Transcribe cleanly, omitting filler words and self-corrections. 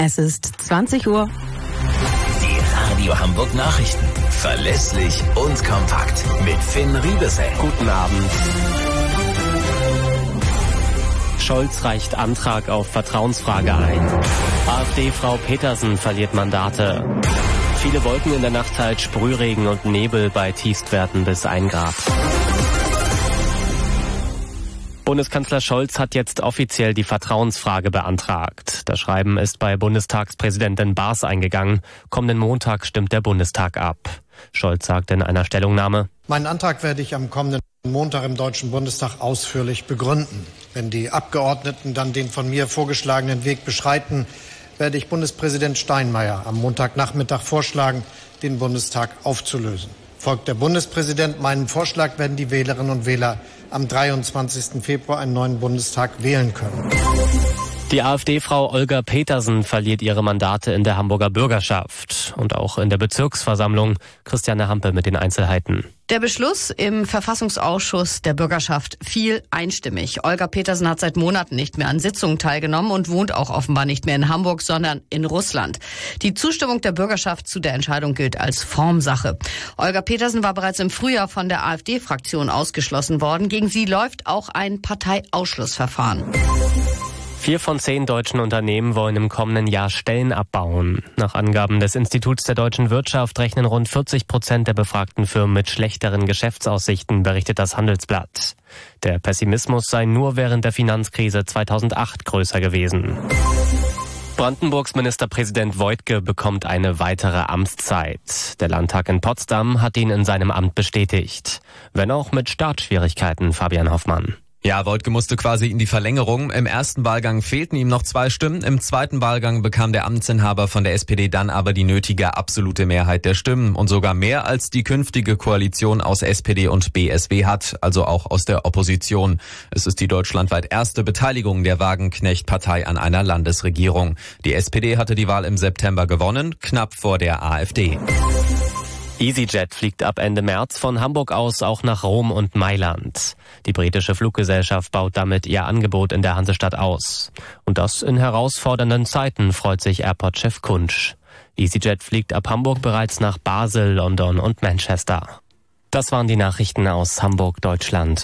Es ist 20 Uhr. Die Radio Hamburg Nachrichten. Verlässlich und kompakt. Mit Finn Riebesell. Guten Abend. Scholz reicht Antrag auf Vertrauensfrage ein. AfD-Frau Petersen verliert Mandate. Viele Wolken in der Nacht, halt Sprühregen und Nebel bei Tiefstwerten bis 1 Grad. Bundeskanzler Scholz hat jetzt offiziell die Vertrauensfrage beantragt. Das Schreiben ist bei Bundestagspräsidentin Baas eingegangen. Kommenden Montag stimmt der Bundestag ab. Scholz sagt in einer Stellungnahme: Meinen Antrag werde ich am kommenden Montag im Deutschen Bundestag ausführlich begründen. Wenn die Abgeordneten dann den von mir vorgeschlagenen Weg beschreiten, werde ich Bundespräsident Steinmeier am Montagnachmittag vorschlagen, den Bundestag aufzulösen. Folgt der Bundespräsident meinem Vorschlag, werden die Wählerinnen und Wähler am 23. Februar einen neuen Bundestag wählen können. Die AfD-Frau Olga Petersen verliert ihre Mandate in der Hamburger Bürgerschaft und auch in der Bezirksversammlung. Christiane Hampe mit den Einzelheiten. Der Beschluss im Verfassungsausschuss der Bürgerschaft fiel einstimmig. Olga Petersen hat seit Monaten nicht mehr an Sitzungen teilgenommen und wohnt auch offenbar nicht mehr in Hamburg, sondern in Russland. Die Zustimmung der Bürgerschaft zu der Entscheidung gilt als Formsache. Olga Petersen war bereits im Frühjahr von der AfD-Fraktion ausgeschlossen worden. Gegen sie läuft auch ein Parteiausschlussverfahren. 4 von 10 deutschen Unternehmen wollen im kommenden Jahr Stellen abbauen. Nach Angaben des Instituts der deutschen Wirtschaft rechnen rund 40% der befragten Firmen mit schlechteren Geschäftsaussichten, berichtet das Handelsblatt. Der Pessimismus sei nur während der Finanzkrise 2008 größer gewesen. Brandenburgs Ministerpräsident Woidke bekommt eine weitere Amtszeit. Der Landtag in Potsdam hat ihn in seinem Amt bestätigt. Wenn auch mit Startschwierigkeiten, Fabian Hoffmann. Ja, Woidke musste quasi in die Verlängerung. Im ersten Wahlgang fehlten ihm noch 2 Stimmen. Im zweiten Wahlgang bekam der Amtsinhaber von der SPD dann aber die nötige absolute Mehrheit der Stimmen und sogar mehr als die künftige Koalition aus SPD und BSW hat, also auch aus der Opposition. Es ist die deutschlandweit erste Beteiligung der Wagenknecht-Partei an einer Landesregierung. Die SPD hatte die Wahl im September gewonnen, knapp vor der AfD. EasyJet fliegt ab Ende März von Hamburg aus auch nach Rom und Mailand. Die britische Fluggesellschaft baut damit ihr Angebot in der Hansestadt aus. Und das in herausfordernden Zeiten, freut sich Airport-Chef Kunsch. EasyJet fliegt ab Hamburg bereits nach Basel, London und Manchester. Das waren die Nachrichten aus Hamburg, Deutschland.